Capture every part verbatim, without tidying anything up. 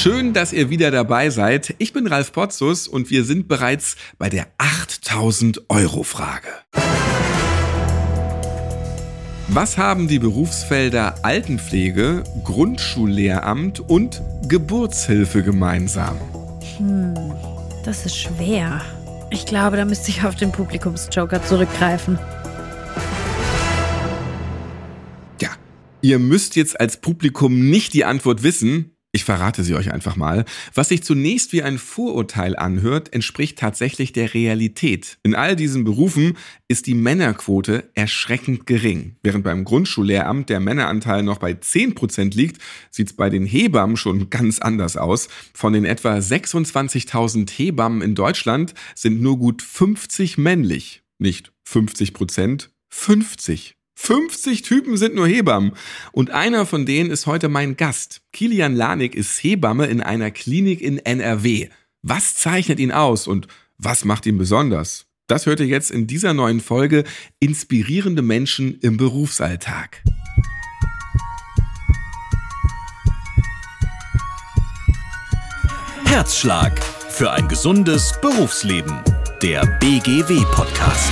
Schön, dass ihr wieder dabei seid. Ich bin Ralf Potzus und wir sind bereits bei der achttausend-Euro-Frage. Was haben die Berufsfelder Altenpflege, Grundschullehramt und Geburtshilfe gemeinsam? Hm, das ist schwer. Ich glaube, da müsste ich auf den Publikumsjoker zurückgreifen. Ja, ihr müsst jetzt als Publikum nicht die Antwort wissen. Ich verrate sie euch einfach mal. Was sich zunächst wie ein Vorurteil anhört, entspricht tatsächlich der Realität. In all diesen Berufen ist die Männerquote erschreckend gering. Während beim Grundschullehramt der Männeranteil noch bei zehn Prozent liegt, sieht es bei den Hebammen schon ganz anders aus. Von den etwa sechsundzwanzigtausend Hebammen in Deutschland sind nur gut fünfzig männlich. Nicht fünfzig Prozent, fünfzig. fünfzig Typen sind nur Hebammen. Und einer von denen ist heute mein Gast. Kilian Lanik ist Hebamme in einer Klinik in N R W. Was zeichnet ihn aus und was macht ihn besonders? Das hört ihr jetzt in dieser neuen Folge Inspirierende Menschen im Berufsalltag. Herzschlag für ein gesundes Berufsleben. Der B G W-Podcast.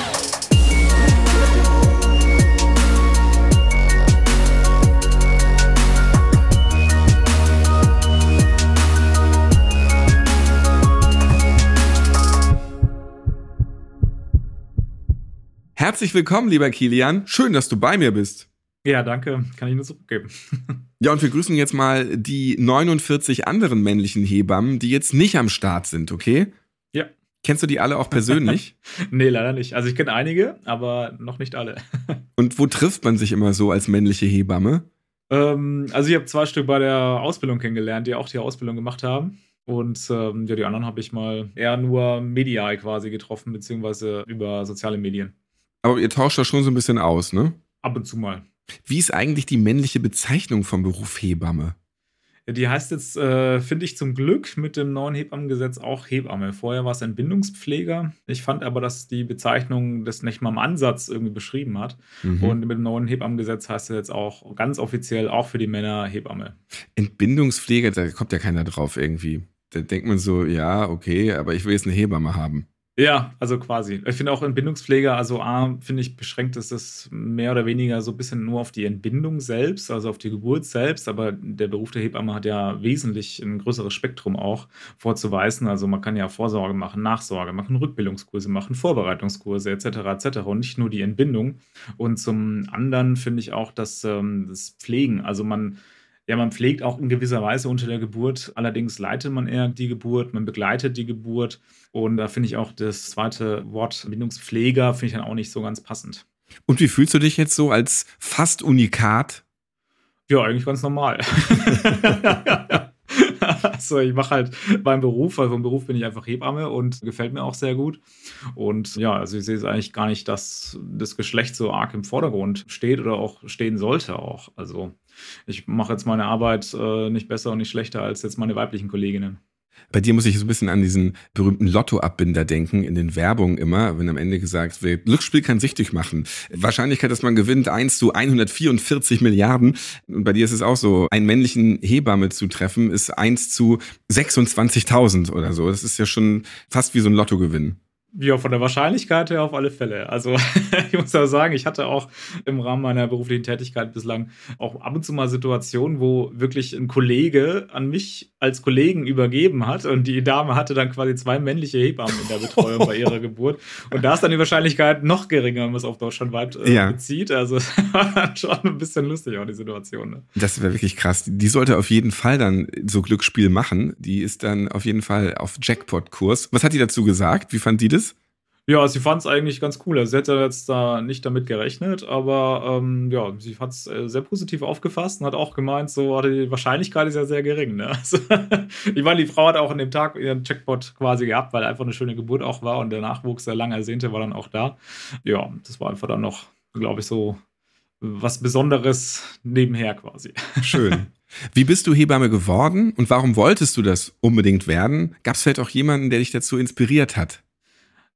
Herzlich willkommen, lieber Kilian. Schön, dass du bei mir bist. Ja, danke. Kann ich nur zurückgeben. Ja, und wir grüßen jetzt mal die neunundvierzig anderen männlichen Hebammen, die jetzt nicht am Start sind, okay? Ja. Kennst du die alle auch persönlich? Nee, leider nicht. Also ich kenne einige, aber noch nicht alle. Und wo trifft man sich immer so als männliche Hebamme? Ähm, also ich habe zwei Stück bei der Ausbildung kennengelernt, die auch die Ausbildung gemacht haben. Und ähm, ja, die anderen habe ich mal eher nur medial quasi getroffen, beziehungsweise über soziale Medien. Aber ihr tauscht das schon so ein bisschen aus, ne? Ab und zu mal. Wie ist eigentlich die männliche Bezeichnung vom Beruf Hebamme? Ja, die heißt jetzt, äh, finde ich zum Glück mit dem neuen Hebammengesetz auch Hebamme. Vorher war es Entbindungspfleger. Ich fand aber, dass die Bezeichnung das nicht mal im Ansatz irgendwie beschrieben hat. Mhm. Und mit dem neuen Hebammengesetz heißt es jetzt auch ganz offiziell auch für die Männer Hebamme. Entbindungspfleger, da kommt ja keiner drauf irgendwie. Da denkt man so, ja, okay, aber ich will jetzt eine Hebamme haben. Ja, also quasi. Ich finde auch Entbindungspfleger, also A, finde ich, beschränkt ist es mehr oder weniger so ein bisschen nur auf die Entbindung selbst, also auf die Geburt selbst, aber der Beruf der Hebamme hat ja wesentlich ein größeres Spektrum auch vorzuweisen. Also man kann ja Vorsorge machen, Nachsorge machen, Rückbildungskurse machen, Vorbereitungskurse et cetera et cetera und nicht nur die Entbindung. Und zum anderen finde ich auch, dass ähm, das Pflegen, also man Ja, man pflegt auch in gewisser Weise unter der Geburt. Allerdings leitet man eher die Geburt, man begleitet die Geburt. Und da finde ich auch das zweite Wort Bindungspfleger finde ich dann auch nicht so ganz passend. Und wie fühlst du dich jetzt so als fast Unikat? Ja, eigentlich ganz normal. Also ich mache halt meinen Beruf, weil vom Beruf bin ich einfach Hebamme und gefällt mir auch sehr gut. Und ja, also ich sehe es eigentlich gar nicht, dass das Geschlecht so arg im Vordergrund steht oder auch stehen sollte auch. Also ich mache jetzt meine Arbeit äh, nicht besser und nicht schlechter als jetzt meine weiblichen Kolleginnen. Bei dir muss ich so ein bisschen an diesen berühmten Lottoabbinder denken, in den Werbungen immer, wenn am Ende gesagt wird, Glücksspiel kann süchtig machen. Wahrscheinlichkeit, dass man gewinnt, eins zu hundertvierundvierzig Milliarden. Und bei dir ist es auch so, einen männlichen Hebamme zu treffen, ist eins zu sechsundzwanzigtausend oder so. Das ist ja schon fast wie so ein Lottogewinn. Ja, von der Wahrscheinlichkeit her auf alle Fälle. Also ich muss ja sagen, ich hatte auch im Rahmen meiner beruflichen Tätigkeit bislang auch ab und zu mal Situationen, wo wirklich ein Kollege an mich als Kollegen übergeben hat und die Dame hatte dann quasi zwei männliche Hebammen in der Betreuung bei ihrer Geburt. Und da ist dann die Wahrscheinlichkeit noch geringer, wenn man es auf deutschlandweit äh, ja. bezieht. Also es war schon ein bisschen lustig auch die Situation. Ne? Das wäre wirklich krass. Die sollte auf jeden Fall dann so Glücksspiel machen. Die ist dann auf jeden Fall auf Jackpot-Kurs. Was hat die dazu gesagt? Wie fand die das? Ja, sie fand es eigentlich ganz cool. Also sie hätte jetzt da nicht damit gerechnet, aber ähm, ja, sie hat es äh, sehr positiv aufgefasst und hat auch gemeint, so die Wahrscheinlichkeit ist ja sehr gering. Ne? Also, ich meine, die Frau hat auch an dem Tag ihren Jackpot quasi gehabt, weil einfach eine schöne Geburt auch war und der Nachwuchs, der lang ersehnte, war dann auch da. Ja, das war einfach dann noch, glaube ich, so was Besonderes nebenher quasi. Schön. Wie bist du Hebamme geworden und warum wolltest du das unbedingt werden? Gab es vielleicht auch jemanden, der dich dazu inspiriert hat?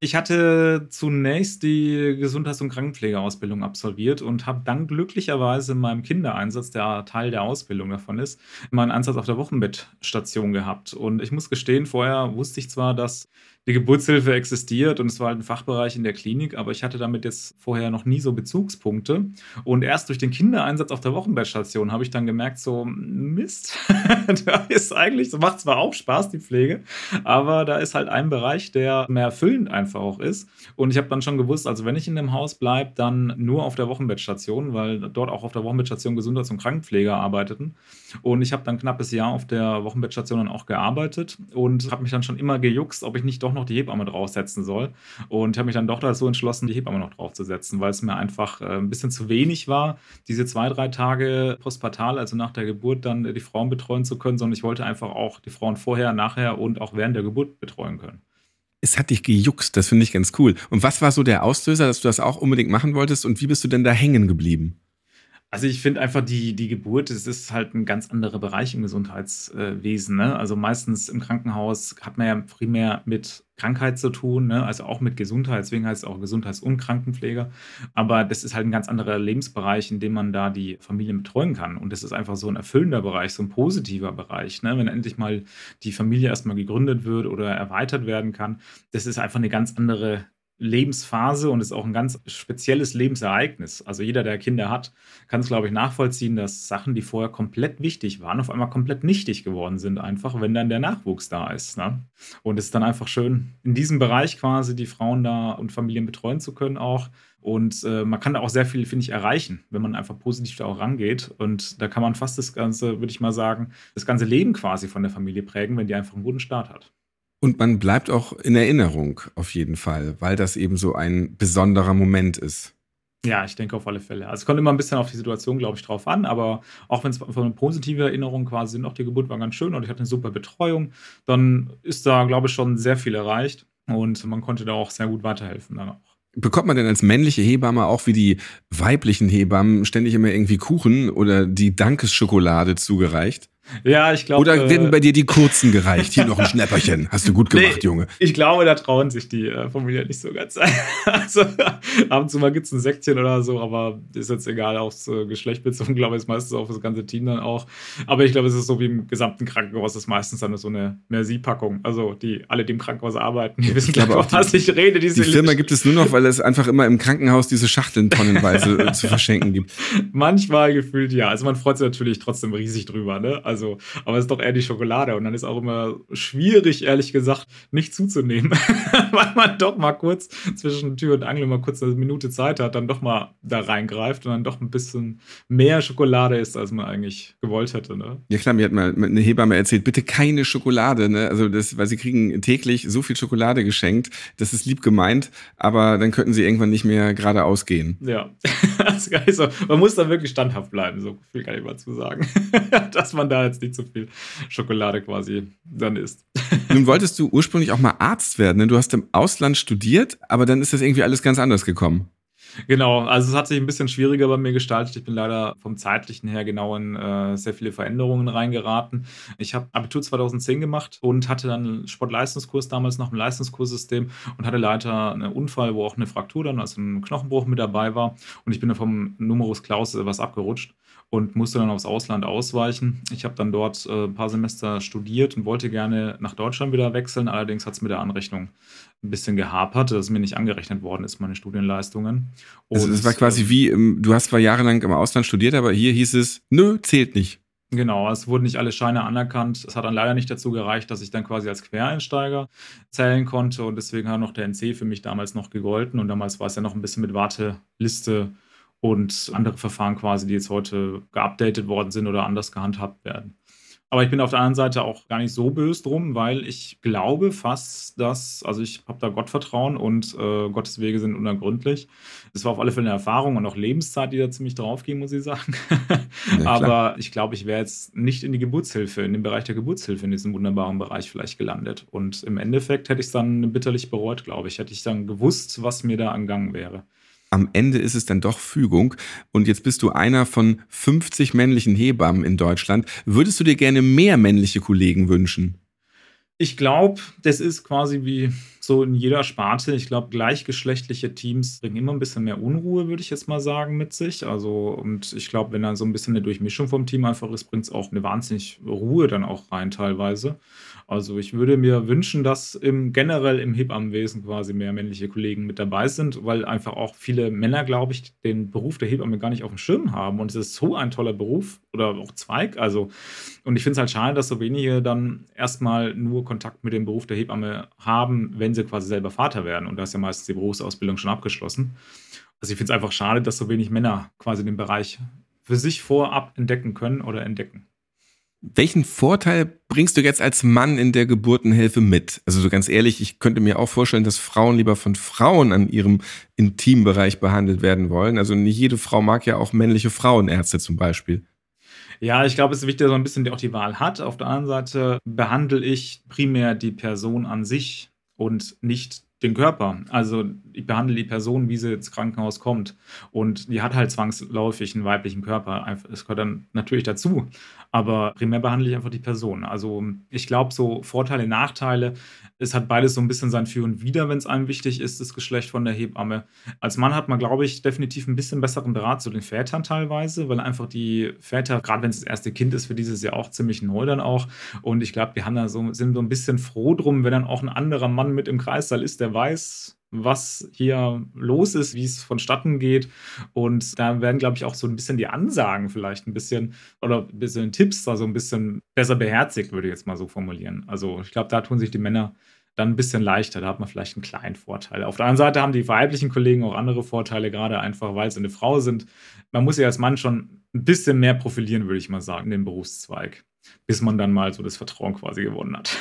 Ich hatte zunächst die Gesundheits- und Krankenpflegeausbildung absolviert und habe dann glücklicherweise in meinem Kindereinsatz, der Teil der Ausbildung davon ist, meinen Einsatz auf der Wochenbettstation gehabt. Und ich muss gestehen, vorher wusste ich zwar, dass die Geburtshilfe existiert und es war halt ein Fachbereich in der Klinik, aber ich hatte damit jetzt vorher noch nie so Bezugspunkte. Und erst durch den Kindereinsatz auf der Wochenbettstation habe ich dann gemerkt, so Mist, da ist eigentlich, so macht zwar auch Spaß, die Pflege, aber da ist halt ein Bereich, der mehr erfüllend einfach auch ist. Und ich habe dann schon gewusst, also wenn ich in dem Haus bleibe, dann nur auf der Wochenbettstation, weil dort auch auf der Wochenbettstation Gesundheits- und Krankenpfleger arbeiteten. Und ich habe dann ein knappes Jahr auf der Wochenbettstation dann auch gearbeitet und habe mich dann schon immer gejuckst, ob ich nicht doch noch die Hebamme draufsetzen soll. Und habe mich dann doch dazu entschlossen, die Hebamme noch draufzusetzen, weil es mir einfach äh, ein bisschen zu wenig war, diese zwei, drei Tage postpartal, also nach der Geburt, dann äh, die Frauen betreuen zu können, sondern ich wollte einfach auch die Frauen vorher, nachher und auch während der Geburt betreuen können. Es hat dich gejuckst, das finde ich ganz cool. Und was war so der Auslöser, dass du das auch unbedingt machen wolltest und wie bist du denn da hängen geblieben? Also ich finde einfach, die, die Geburt, das ist halt ein ganz anderer Bereich im Gesundheitswesen. Ne? Also meistens im Krankenhaus hat man ja primär mit Krankheit zu tun, ne? Also auch mit Gesundheit, deswegen heißt es auch Gesundheits- und Krankenpfleger. Aber das ist halt ein ganz anderer Lebensbereich, in dem man da die Familien betreuen kann. Und das ist einfach so ein erfüllender Bereich, so ein positiver Bereich. Ne? Wenn endlich mal die Familie erstmal gegründet wird oder erweitert werden kann, das ist einfach eine ganz andere Lebensphase und ist auch ein ganz spezielles Lebensereignis. Also jeder, der Kinder hat, kann es, glaube ich, nachvollziehen, dass Sachen, die vorher komplett wichtig waren, auf einmal komplett nichtig geworden sind, einfach, wenn dann der Nachwuchs da ist. Ne? Und es ist dann einfach schön, in diesem Bereich quasi die Frauen da und Familien betreuen zu können auch. Und äh, man kann da auch sehr viel, finde ich, erreichen, wenn man einfach positiv da auch rangeht. Und da kann man fast das ganze, würde ich mal sagen, das ganze Leben quasi von der Familie prägen, wenn die einfach einen guten Start hat. Und man bleibt auch in Erinnerung auf jeden Fall, weil das eben so ein besonderer Moment ist. Ja, ich denke auf alle Fälle. Also es kommt immer ein bisschen auf die Situation, glaube ich, drauf an, aber auch wenn es von eine positive Erinnerung quasi sind, auch die Geburt war ganz schön und ich hatte eine super Betreuung, dann ist da, glaube ich, schon sehr viel erreicht und man konnte da auch sehr gut weiterhelfen dann auch. Bekommt man denn als männliche Hebamme auch wie die weiblichen Hebammen ständig immer irgendwie Kuchen oder die Dankesschokolade zugereicht? Ja, ich glaube. Oder werden äh, bei dir die kurzen gereicht? Hier noch ein Schnäpperchen. Hast du gut gemacht, nee, Junge. Ich glaube, da trauen sich die äh, Familien nicht so ganz. Also ab und zu mal gibt es ein Säckchen oder so, aber ist jetzt egal aufs äh, Geschlecht bezogen, glaube ich, ist meistens auf das ganze Team dann auch. Aber ich glaube, es ist so wie im gesamten Krankenhaus, ist meistens dann so eine Merci-Packung. Also die alle, die im Krankenhaus arbeiten, die wissen, glaube ich, was ich rede. Die Firma gibt es nur noch, weil es einfach immer im Krankenhaus diese Schachteln tonnenweise zu verschenken gibt. Manchmal gefühlt ja. Also man freut sich natürlich trotzdem riesig drüber, ne? Also, aber es ist doch eher die Schokolade und dann ist auch immer schwierig, ehrlich gesagt, nicht zuzunehmen, weil man doch mal kurz zwischen Tür und Angel mal kurz eine Minute Zeit hat, dann doch mal da reingreift und dann doch ein bisschen mehr Schokolade isst, als man eigentlich gewollt hätte, ne? Ja klar, mir hat mal eine Hebamme erzählt, bitte keine Schokolade, ne? Also das, weil sie kriegen täglich so viel Schokolade geschenkt, das ist lieb gemeint, aber dann könnten sie irgendwann nicht mehr geradeaus gehen. Ja, das ist gar nicht so. Man muss da wirklich standhaft bleiben, so viel kann ich mal zu sagen, dass man da jetzt nicht so viel Schokolade quasi dann isst. Nun wolltest du ursprünglich auch mal Arzt werden, ne? Du hast im Ausland studiert, aber dann ist das irgendwie alles ganz anders gekommen. Genau, also es hat sich ein bisschen schwieriger bei mir gestaltet. Ich bin leider vom Zeitlichen her genau in äh, sehr viele Veränderungen reingeraten. Ich habe Abitur zweitausendzehn gemacht und hatte dann einen Sportleistungskurs damals noch im Leistungskurssystem und hatte leider einen Unfall, wo auch eine Fraktur dann, also ein Knochenbruch mit dabei war. Und ich bin dann vom Numerus Clausus was abgerutscht und musste dann aufs Ausland ausweichen. Ich habe dann dort äh, ein paar Semester studiert und wollte gerne nach Deutschland wieder wechseln. Allerdings hat es mit der Anrechnung ein bisschen gehapert, dass mir nicht angerechnet worden ist, meine Studienleistungen. Und also es war quasi wie, du hast zwar jahrelang im Ausland studiert, aber hier hieß es, nö, zählt nicht. Genau, es wurden nicht alle Scheine anerkannt. Es hat dann leider nicht dazu gereicht, dass ich dann quasi als Quereinsteiger zählen konnte und deswegen hat noch der N C für mich damals noch gegolten und damals war es ja noch ein bisschen mit Warteliste und andere Verfahren quasi, die jetzt heute geupdatet worden sind oder anders gehandhabt werden. Aber ich bin auf der anderen Seite auch gar nicht so böse drum, weil ich glaube fast, dass, also ich habe da Gottvertrauen und äh, Gottes Wege sind unergründlich. Das war auf alle Fälle eine Erfahrung und auch Lebenszeit, die da ziemlich drauf ging, muss ich sagen. Ja, aber ich glaube, ich wäre jetzt nicht in die Geburtshilfe, in den Bereich der Geburtshilfe, in diesem wunderbaren Bereich vielleicht gelandet. Und im Endeffekt hätte ich es dann bitterlich bereut, glaube ich. Hätte ich dann gewusst, was mir da angegangen wäre. Am Ende ist es dann doch Fügung und jetzt bist du einer von fünfzig männlichen Hebammen in Deutschland. Würdest du dir gerne mehr männliche Kollegen wünschen? Ich glaube, das ist quasi wie so in jeder Sparte. Ich glaube, gleichgeschlechtliche Teams bringen immer ein bisschen mehr Unruhe, würde ich jetzt mal sagen, mit sich. Also, und ich glaube, wenn dann so ein bisschen eine Durchmischung vom Team einfach ist, bringt es auch eine wahnsinnig Ruhe dann auch rein teilweise. Also ich würde mir wünschen, dass im generell im Hebammenwesen quasi mehr männliche Kollegen mit dabei sind, weil einfach auch viele Männer, glaube ich, den Beruf der Hebamme gar nicht auf dem Schirm haben. Und es ist so ein toller Beruf oder auch Zweig. Also, und ich finde es halt schade, dass so wenige dann erstmal nur Kontakt mit dem Beruf der Hebamme haben, wenn sie quasi selber Vater werden. Und da ist ja meistens die Berufsausbildung schon abgeschlossen. Also ich finde es einfach schade, dass so wenig Männer quasi den Bereich für sich vorab entdecken können oder entdecken. Welchen Vorteil bringst du jetzt als Mann in der Geburtenhilfe mit? Also so ganz ehrlich, ich könnte mir auch vorstellen, dass Frauen lieber von Frauen an ihrem Intimbereich behandelt werden wollen. Also nicht jede Frau mag ja auch männliche Frauenärzte zum Beispiel. Ja, ich glaube, es ist wichtig, dass man ein bisschen auch die Wahl hat. Auf der anderen Seite behandle ich primär die Person an sich und nicht den Körper. Also ich behandle die Person, wie sie ins Krankenhaus kommt. Und die hat halt zwangsläufig einen weiblichen Körper. Das gehört dann natürlich dazu. Aber primär behandle ich einfach die Person. Also ich glaube, so Vorteile, Nachteile, es hat beides so ein bisschen sein Für und Wider, wenn es einem wichtig ist, das Geschlecht von der Hebamme. Als Mann hat man, glaube ich, definitiv ein bisschen besseren Draht zu den Vätern teilweise, weil einfach die Väter, gerade wenn es das erste Kind ist, für dieses Jahr auch ziemlich neu dann auch. Und ich glaube, die haben da so, sind so ein bisschen froh drum, wenn dann auch ein anderer Mann mit im Kreissaal ist, der weiß, was hier los ist, wie es vonstatten geht. Und da werden, glaube ich, auch so ein bisschen die Ansagen vielleicht ein bisschen oder ein bisschen Tipps da so ein bisschen besser beherzigt, würde ich jetzt mal so formulieren. Also ich glaube, da tun sich die Männer dann ein bisschen leichter. Da hat man vielleicht einen kleinen Vorteil. Auf der anderen Seite haben die weiblichen Kollegen auch andere Vorteile, gerade einfach, weil sie eine Frau sind. Man muss ja als Mann schon ein bisschen mehr profilieren, würde ich mal sagen, in dem Berufszweig, bis man dann mal so das Vertrauen quasi gewonnen hat.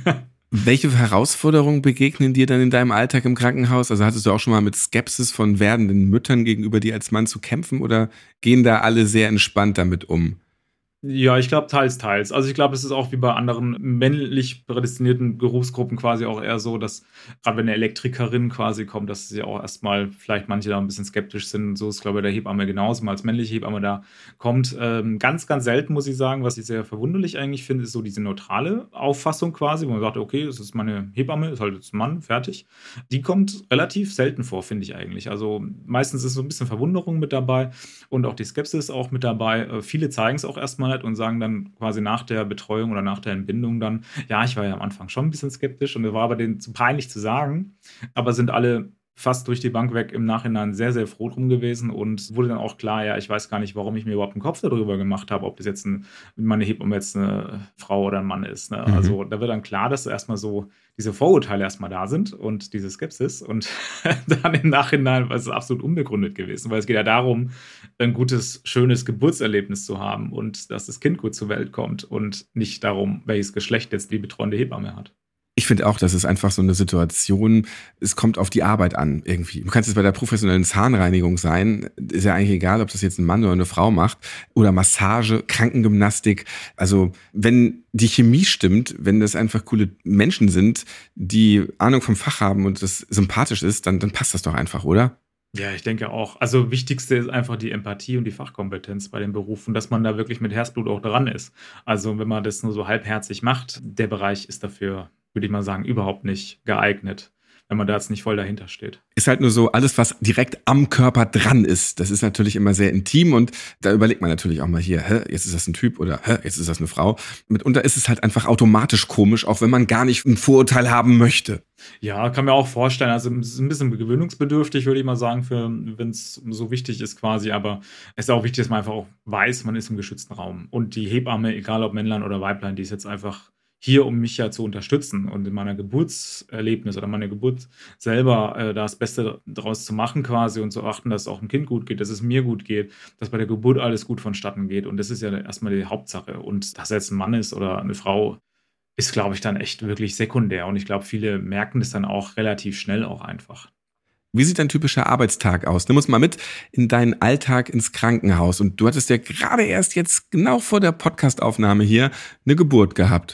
Welche Herausforderungen begegnen dir dann in deinem Alltag im Krankenhaus? Also hattest du auch schon mal mit Skepsis von werdenden Müttern gegenüber dir als Mann zu kämpfen oder gehen da alle sehr entspannt damit um? Ja, ich glaube, teils, teils. Also ich glaube, es ist auch wie bei anderen männlich prädestinierten Berufsgruppen quasi auch eher so, dass gerade wenn eine Elektrikerin quasi kommt, dass sie auch erstmal vielleicht manche da ein bisschen skeptisch sind. So ist, glaube ich, der Hebamme genauso, mal als männliche Hebamme da kommt. Ähm, ganz, ganz selten, muss ich sagen, was ich sehr verwunderlich eigentlich finde, ist so diese neutrale Auffassung quasi, wo man sagt, okay, das ist meine Hebamme, ist halt jetzt ein Mann, fertig. Die kommt relativ selten vor, finde ich eigentlich. Also meistens ist so ein bisschen Verwunderung mit dabei und auch die Skepsis auch mit dabei. Äh, viele zeigen es auch erstmal und sagen dann quasi nach der Betreuung oder nach der Entbindung dann, ja, ich war ja am Anfang schon ein bisschen skeptisch und es war aber denen zu peinlich zu sagen, aber sind alle fast durch die Bank weg im Nachhinein sehr, sehr froh drum gewesen und wurde dann auch klar, ja, ich weiß gar nicht, warum ich mir überhaupt einen Kopf darüber gemacht habe, ob das jetzt ein, meine Hebamme jetzt eine Frau oder ein Mann ist. Ne? Mhm. Also da wird dann klar, dass erstmal so diese Vorurteile erstmal da sind und diese Skepsis und dann im Nachhinein war es absolut unbegründet gewesen, weil es geht ja darum, ein gutes, schönes Geburtserlebnis zu haben und dass das Kind gut zur Welt kommt und nicht darum, welches Geschlecht jetzt die betreuende Hebamme hat. Ich finde auch, das ist einfach so eine Situation, es kommt auf die Arbeit an irgendwie. Du kannst jetzt bei der professionellen Zahnreinigung sein, ist ja eigentlich egal, ob das jetzt ein Mann oder eine Frau macht, oder Massage, Krankengymnastik. Also wenn die Chemie stimmt, wenn das einfach coole Menschen sind, die Ahnung vom Fach haben und das sympathisch ist, dann, dann passt das doch einfach, oder? Ja, ich denke auch. Also wichtigste ist einfach die Empathie und die Fachkompetenz bei dem Beruf und dass man da wirklich mit Herzblut auch dran ist. Also wenn man das nur so halbherzig macht, der Bereich ist dafür, würde ich mal sagen, überhaupt nicht geeignet, wenn man da jetzt nicht voll dahinter steht. Ist halt nur so, alles, was direkt am Körper dran ist, das ist natürlich immer sehr intim und da überlegt man natürlich auch mal hier, hä, jetzt ist das ein Typ oder hä, jetzt ist das eine Frau. Mitunter ist es halt einfach automatisch komisch, auch wenn man gar nicht ein Vorurteil haben möchte. Ja, kann mir auch vorstellen, also es ist ein bisschen gewöhnungsbedürftig, würde ich mal sagen, für wenn es so wichtig ist quasi, aber es ist auch wichtig, dass man einfach auch weiß, man ist im geschützten Raum und die Hebamme, egal ob Männlein oder Weiblein, die ist jetzt einfach hier, um mich ja zu unterstützen und in meiner Geburtserlebnis oder meiner Geburt selber äh, das Beste daraus zu machen quasi und zu achten, dass es auch dem Kind gut geht, dass es mir gut geht, dass bei der Geburt alles gut vonstatten geht und das ist ja erstmal die Hauptsache und dass er jetzt ein Mann ist oder eine Frau, ist, glaube ich, dann echt wirklich sekundär und ich glaube, viele merken das dann auch relativ schnell auch einfach. Wie sieht dein typischer Arbeitstag aus? Nimm uns mal mit in deinen Alltag ins Krankenhaus und du hattest ja gerade erst jetzt genau vor der Podcastaufnahme hier eine Geburt gehabt.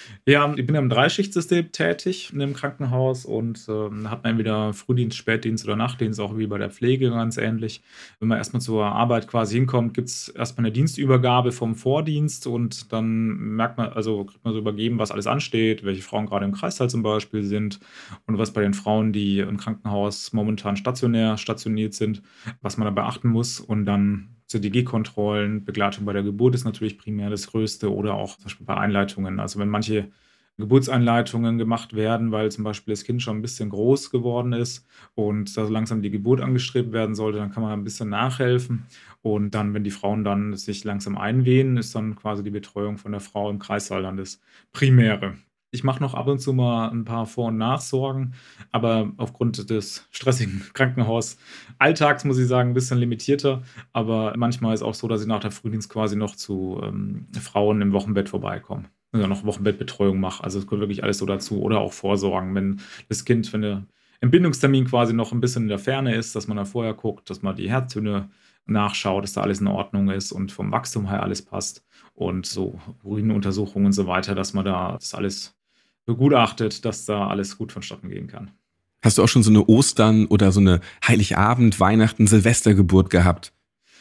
Ja, ich bin ja im Dreischichtsystem tätig in einem Krankenhaus und ähm, hat man entweder Frühdienst, Spätdienst oder Nachtdienst, auch wie bei der Pflege ganz ähnlich. Wenn man erstmal zur Arbeit quasi hinkommt, gibt es erstmal eine Dienstübergabe vom Vordienst und dann merkt man, also kriegt man so übergeben, was alles ansteht, welche Frauen gerade im Kreißsaal zum Beispiel sind und was bei den Frauen, die im Krankenhaus momentan stationär stationiert sind, was man da beachten muss und dann C D G-Kontrollen, Begleitung bei der Geburt ist natürlich primär das Größte oder auch zum Beispiel bei Einleitungen. Also wenn manche Geburtseinleitungen gemacht werden, weil zum Beispiel das Kind schon ein bisschen groß geworden ist und da so langsam die Geburt angestrebt werden sollte, dann kann man ein bisschen nachhelfen. Und dann, wenn die Frauen dann sich langsam einwehen, ist dann quasi die Betreuung von der Frau im Kreissaal dann das Primäre. Ich mache noch ab und zu mal ein paar Vor- und Nachsorgen, aber aufgrund des stressigen Krankenhausalltags, muss ich sagen, ein bisschen limitierter. Aber manchmal ist auch so, dass ich nach der Frühdienst quasi noch zu ähm, Frauen im Wochenbett vorbeikomme. Also noch Wochenbettbetreuung mache. Also es gehört wirklich alles so dazu. Oder auch Vorsorgen, wenn das Kind, wenn der Entbindungstermin quasi noch ein bisschen in der Ferne ist, dass man da vorher guckt, dass man die Herztöne nachschaut, dass da alles in Ordnung ist und vom Wachstum her alles passt. Und so Urinuntersuchungen und so weiter, dass man da das alles begutachtet, dass da alles gut vonstatten gehen kann. Hast du auch schon so eine Ostern- oder so eine Heiligabend-, Weihnachten-, Silvestergeburt gehabt?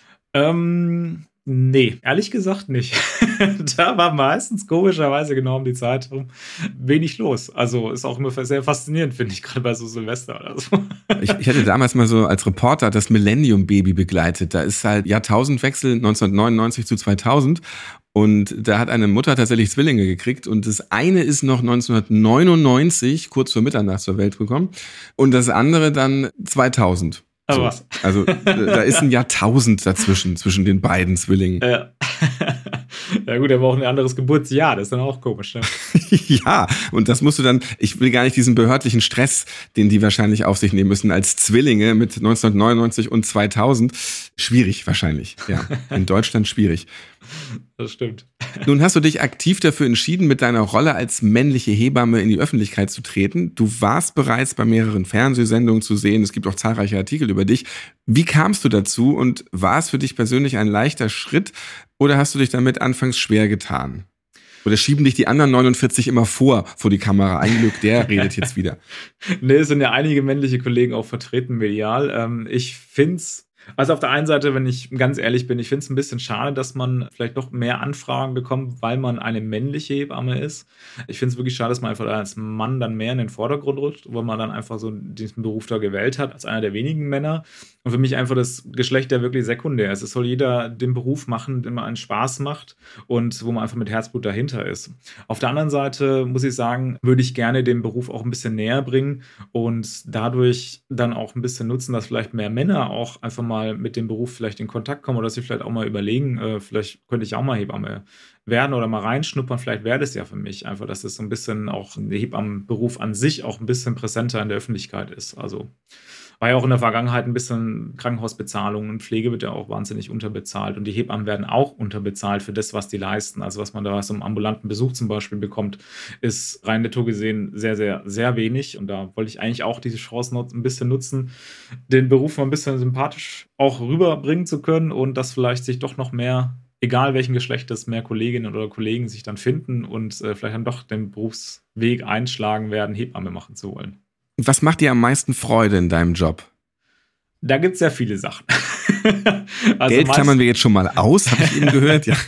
Ähm, nee, ehrlich gesagt nicht. Da war meistens komischerweise genau um die Zeit rum wenig los. Also ist auch immer sehr faszinierend, finde ich, gerade bei so Silvester oder so. Ich, ich hatte damals mal so als Reporter das Millennium-Baby begleitet. Da ist halt Jahrtausendwechsel neunzehnhundertneunundneunzig zu zweitausend. Und da hat eine Mutter tatsächlich Zwillinge gekriegt und das eine ist noch neunzehnhundertneunundneunzig, kurz vor Mitternacht zur Welt gekommen und das andere dann zweitausend. Aber so. was? Also da ist ein Jahrtausend dazwischen, zwischen den beiden Zwillingen. Ja. Ja gut, aber auch ein anderes Geburtsjahr, das ist dann auch komisch, ne? Ja, und das musst du dann, ich will gar nicht diesen behördlichen Stress, den die wahrscheinlich auf sich nehmen müssen, als Zwillinge mit neunzehnhundertneunundneunzig und zweitausend. Schwierig wahrscheinlich, ja. In Deutschland schwierig. Das stimmt. Nun hast du dich aktiv dafür entschieden, mit deiner Rolle als männliche Hebamme in die Öffentlichkeit zu treten. Du warst bereits bei mehreren Fernsehsendungen zu sehen. Es gibt auch zahlreiche Artikel über dich. Wie kamst du dazu und war es für dich persönlich ein leichter Schritt oder hast du dich damit anfangs schwer getan? Oder schieben dich die anderen neunundvierzig immer vor, vor die Kamera? Ein Glück, der redet jetzt wieder. Nee, es sind ja einige männliche Kollegen auch vertreten medial. Ähm, ich finde es, also auf der einen Seite, wenn ich ganz ehrlich bin, ich finde es ein bisschen schade, dass man vielleicht noch mehr Anfragen bekommt, weil man eine männliche Hebamme ist. Ich finde es wirklich schade, dass man einfach als Mann dann mehr in den Vordergrund rückt, weil man dann einfach so diesen Beruf da gewählt hat, als einer der wenigen Männer. Und für mich einfach das Geschlecht ja wirklich sekundär ist. Es soll jeder den Beruf machen, den man einen Spaß macht und wo man einfach mit Herzblut dahinter ist. Auf der anderen Seite muss ich sagen, würde ich gerne den Beruf auch ein bisschen näher bringen und dadurch dann auch ein bisschen nutzen, dass vielleicht mehr Männer auch einfach mal mit dem Beruf vielleicht in Kontakt kommen oder dass sie vielleicht auch mal überlegen, äh, vielleicht könnte ich auch mal Hebamme werden oder mal reinschnuppern. Vielleicht wäre das ja für mich einfach, dass es so ein bisschen auch der Hebammenberuf an sich auch ein bisschen präsenter in der Öffentlichkeit ist. Also war ja auch in der Vergangenheit ein bisschen Krankenhausbezahlung und Pflege wird ja auch wahnsinnig unterbezahlt und die Hebammen werden auch unterbezahlt für das, was die leisten. Also was man da so im ambulanten Besuch zum Beispiel bekommt, ist rein netto gesehen sehr, sehr, sehr wenig und da wollte ich eigentlich auch diese Chance ein bisschen nutzen, den Beruf mal ein bisschen sympathisch auch rüberbringen zu können und dass vielleicht sich doch noch mehr, egal welchen Geschlechtes, mehr Kolleginnen oder Kollegen sich dann finden und äh, vielleicht dann doch den Berufsweg einschlagen werden, Hebamme machen zu wollen. Was macht dir am meisten Freude in deinem Job? Da gibt es sehr viele Sachen. Also Geld klammern wir jetzt schon mal aus, habe ich eben gehört. Ja.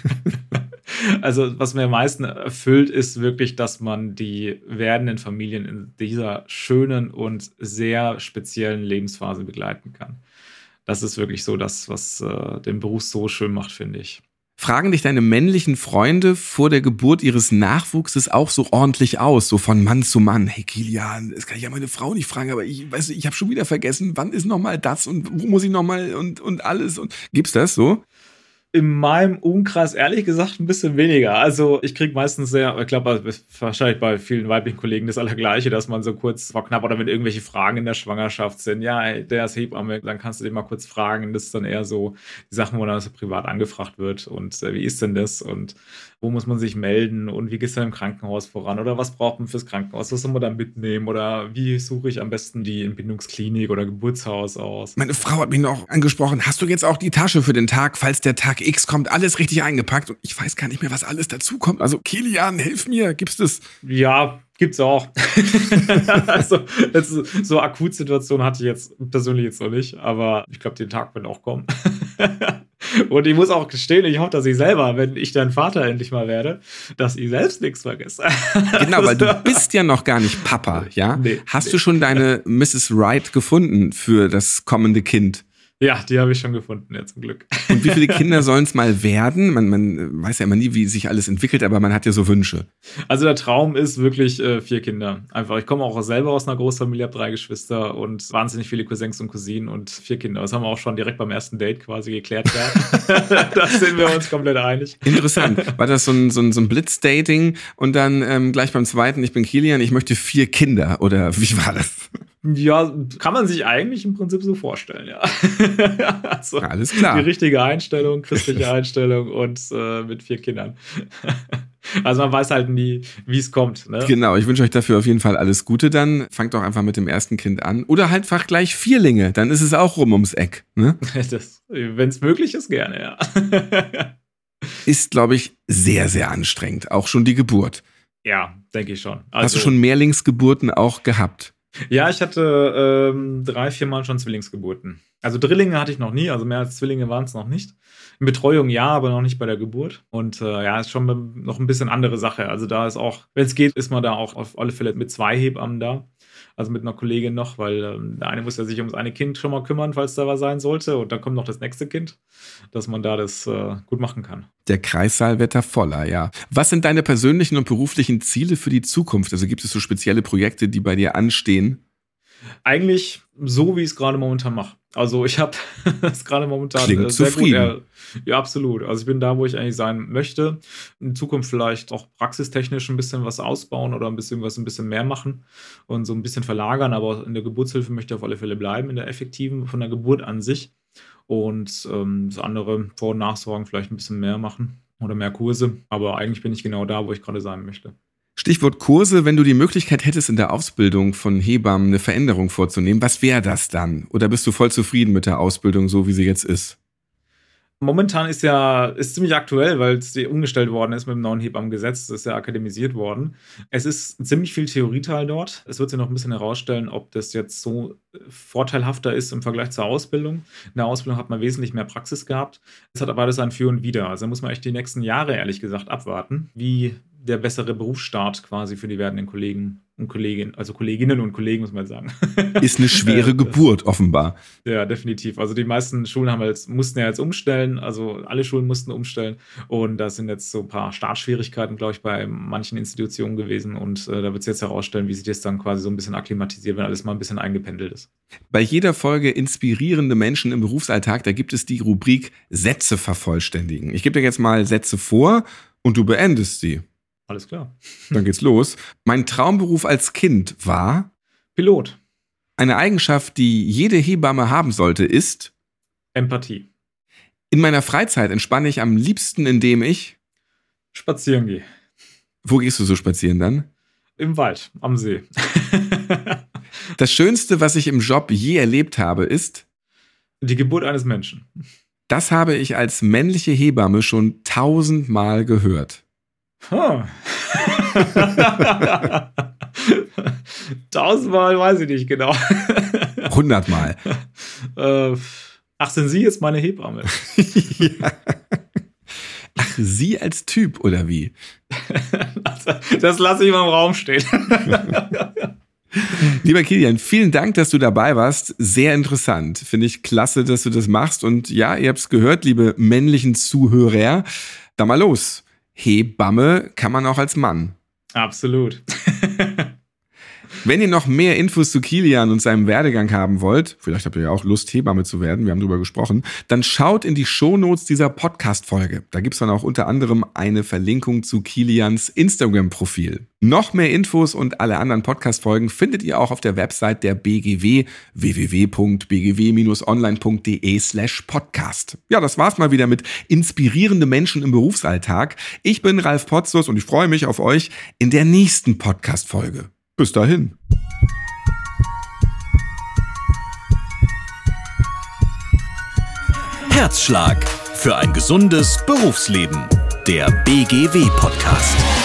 Also was mir am meisten erfüllt, ist wirklich, dass man die werdenden Familien in dieser schönen und sehr speziellen Lebensphase begleiten kann. Das ist wirklich so das, was äh, den Beruf so schön macht, finde ich. Fragen dich deine männlichen Freunde vor der Geburt ihres Nachwuchses auch so ordentlich aus, so von Mann zu Mann? Hey Kilian, das kann ich ja meine Frau nicht fragen, aber ich weiß, ich habe schon wieder vergessen, wann ist nochmal das und wo muss ich nochmal und, und alles. Und gibt's das so? In meinem Umkreis ehrlich gesagt ein bisschen weniger. Also ich kriege meistens sehr, ich glaube wahrscheinlich bei vielen weiblichen Kollegen das Allergleiche, dass man so kurz vor knapp oder wenn irgendwelche Fragen in der Schwangerschaft sind, ja, ey, der ist Hebamme, dann kannst du den mal kurz fragen. Das ist dann eher so die Sachen, wo dann so privat angefragt wird und äh, wie ist denn das und wo muss man sich melden und wie geht es dann im Krankenhaus voran oder was braucht man fürs Krankenhaus, was soll man da mitnehmen oder wie suche ich am besten die Entbindungsklinik oder Geburtshaus aus. Meine Frau hat mich noch angesprochen, hast du jetzt auch die Tasche für den Tag, falls der Tag Tag X kommt alles richtig eingepackt und ich weiß gar nicht mehr, was alles dazu kommt. Also Kilian, hilf mir, gibt's das? Ja, gibt's auch. Also das, so Akutsituationen hatte ich jetzt persönlich jetzt noch nicht, aber ich glaube, den Tag wird auch kommen. Und ich muss auch gestehen, ich hoffe, dass ich selber, wenn ich dein Vater endlich mal werde, dass ich selbst nichts vergesse. Genau, weil du bist ja noch gar nicht Papa, ja? Nee, Hast nee. du schon deine Misses Wright gefunden für das kommende Kind? Ja, die habe ich schon gefunden, ja, zum Glück. Und wie viele Kinder sollen es mal werden? Man, man weiß ja immer nie, wie sich alles entwickelt, aber man hat ja so Wünsche. Also der Traum ist wirklich äh, vier Kinder. Einfach, ich komme auch selber aus einer Großfamilie, habe drei Geschwister und wahnsinnig viele Cousins und Cousinen und vier Kinder. Das haben wir auch schon direkt beim ersten Date quasi geklärt. Da sind wir uns komplett einig. Interessant. War das so ein, so ein, so ein Blitzdating und dann ähm, gleich beim zweiten, ich bin Kilian, ich möchte vier Kinder oder wie war das? Ja, kann man sich eigentlich im Prinzip so vorstellen, ja. Also, alles klar. Die richtige Einstellung, christliche Einstellung und äh, mit vier Kindern. Also man weiß halt nie, wie es kommt. Ne? Genau, ich wünsche euch dafür auf jeden Fall alles Gute dann. Fangt doch einfach mit dem ersten Kind an. Oder halt einfach gleich Vierlinge, dann ist es auch rum ums Eck. Ne? Wenn es möglich ist, gerne, ja. Ist, glaube ich, sehr, sehr anstrengend. Auch schon die Geburt. Ja, denke ich schon. Also, hast du schon Mehrlingsgeburten auch gehabt? Ja, ich hatte ähm, drei, vier Mal schon Zwillingsgeburten. Also Drillinge hatte ich noch nie, also mehr als Zwillinge waren es noch nicht. In Betreuung ja, aber noch nicht bei der Geburt. Und äh, ja, ist schon noch ein bisschen andere Sache. Also da ist auch, wenn es geht, ist man da auch auf alle Fälle mit zwei Hebammen da. Also mit einer Kollegin noch, weil ähm, der eine muss ja sich ums eine Kind schon mal kümmern, falls da was sein sollte. Und dann kommt noch das nächste Kind, dass man da das äh, gut machen kann. Der Kreissaal wird da voller, ja. Was sind deine persönlichen und beruflichen Ziele für die Zukunft? Also gibt es so spezielle Projekte, die bei dir anstehen? Eigentlich so, wie ich es gerade momentan mache. Also ich habe es gerade momentan Klingt sehr zufrieden. gut. Ja, absolut. Also ich bin da, wo ich eigentlich sein möchte. In Zukunft vielleicht auch praxistechnisch ein bisschen was ausbauen oder ein bisschen was ein bisschen mehr machen und so ein bisschen verlagern. Aber in der Geburtshilfe möchte ich auf alle Fälle bleiben, in der effektiven, von der Geburt an sich. Und ähm, das andere Vor- und Nachsorgen vielleicht ein bisschen mehr machen oder mehr Kurse. Aber eigentlich bin ich genau da, wo ich gerade sein möchte. Stichwort Kurse, wenn du die Möglichkeit hättest, in der Ausbildung von Hebammen eine Veränderung vorzunehmen, was wäre das dann? Oder bist du voll zufrieden mit der Ausbildung, so wie sie jetzt ist? Momentan ist ja ist ziemlich aktuell, weil es umgestellt worden ist mit dem neuen Hebammengesetz. Das ist ja akademisiert worden. Es ist ziemlich viel Theorieteil dort. Es wird sich noch ein bisschen herausstellen, ob das jetzt so vorteilhafter ist im Vergleich zur Ausbildung. In der Ausbildung hat man wesentlich mehr Praxis gehabt. Es hat aber alles ein Für und Wider. Also da muss man echt die nächsten Jahre, ehrlich gesagt, abwarten, wie der bessere Berufsstart quasi für die werdenden Kollegen und Kolleginnen, also Kolleginnen und Kollegen, muss man sagen. Ist eine schwere das, Geburt, offenbar. Ja, definitiv. Also die meisten Schulen haben jetzt, mussten ja jetzt umstellen, also alle Schulen mussten umstellen und da sind jetzt so ein paar Startschwierigkeiten, glaube ich, bei manchen Institutionen gewesen und äh, da wird es jetzt herausstellen, wie sich das dann quasi so ein bisschen akklimatisiert, wenn alles mal ein bisschen eingependelt ist. Bei jeder Folge inspirierende Menschen im Berufsalltag, da gibt es die Rubrik Sätze vervollständigen. Ich gebe dir jetzt mal Sätze vor und du beendest sie. Alles klar. Dann geht's los. Mein Traumberuf als Kind war? Pilot. Eine Eigenschaft, die jede Hebamme haben sollte, ist? Empathie. In meiner Freizeit entspanne ich am liebsten, indem ich? Spazieren gehe. Wo gehst du so spazieren dann? Im Wald, am See. Das Schönste, was ich im Job je erlebt habe, ist? Die Geburt eines Menschen. Das habe ich als männliche Hebamme schon tausendmal gehört. Huh. Tausendmal weiß ich nicht genau. Hundertmal. Äh, ach, sind Sie jetzt meine Hebamme? Ja. Ach, Sie als Typ, oder wie? Das, das lasse ich mal im Raum stehen. Lieber Kilian, vielen Dank, dass du dabei warst. Sehr interessant. Finde ich klasse, dass du das machst. Und ja, ihr habt es gehört, liebe männlichen Zuhörer. Da mal los. Hebamme kann man auch als Mann. Absolut. Wenn ihr noch mehr Infos zu Kilian und seinem Werdegang haben wollt, vielleicht habt ihr ja auch Lust, Hebamme zu werden, wir haben drüber gesprochen, dann schaut in die Shownotes dieser Podcast-Folge. Da gibt's dann auch unter anderem eine Verlinkung zu Kilians Instagram-Profil. Noch mehr Infos und alle anderen Podcast-Folgen findet ihr auch auf der Website der B G W, w w w punkt b g w bindestrich online punkt d e slash podcast. Ja, das war's mal wieder mit inspirierende Menschen im Berufsalltag. Ich bin Ralf Potzus und ich freue mich auf euch in der nächsten Podcast-Folge. Bis dahin. Herzschlag Für ein gesundes Berufsleben. Der B G W Podcast.